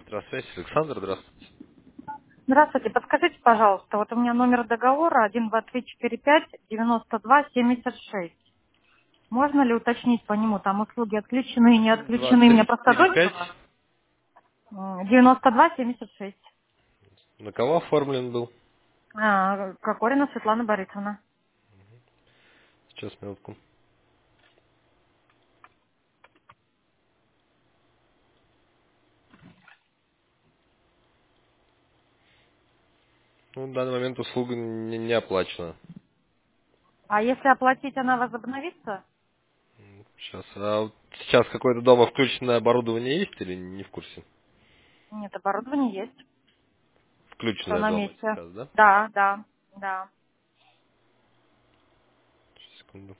Здравствуйте, Александр, здравствуйте. Здравствуйте, подскажите, пожалуйста, вот у меня номер договора 12345-92-76. Можно ли уточнить по нему, там услуги отключены и не отключены? Мне просто дочь 12345. была. 92-76. На кого оформлен был? Кокорина Светлана Борисовна. Сейчас, минутку. Ну, в данный момент услуга не оплачена. А если оплатить, она возобновится? Сейчас. А вот сейчас какое-то дома включенное оборудование есть или не в курсе? Нет, оборудование есть. Все Включенное на дома месте. сейчас, да? Да, да, да. Сейчас, секунду.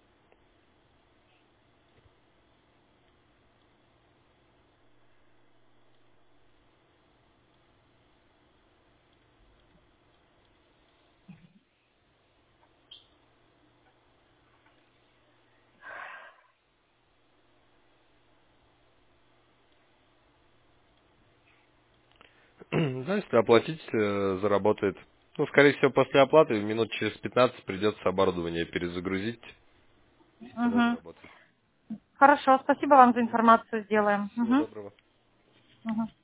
Да, если оплатить, заработает. Ну, скорее всего, после оплаты минут через 15 придется оборудование перезагрузить, и тогда Угу. заработает. Хорошо, спасибо вам за информацию, сделаем. Всего Угу. доброго. Угу.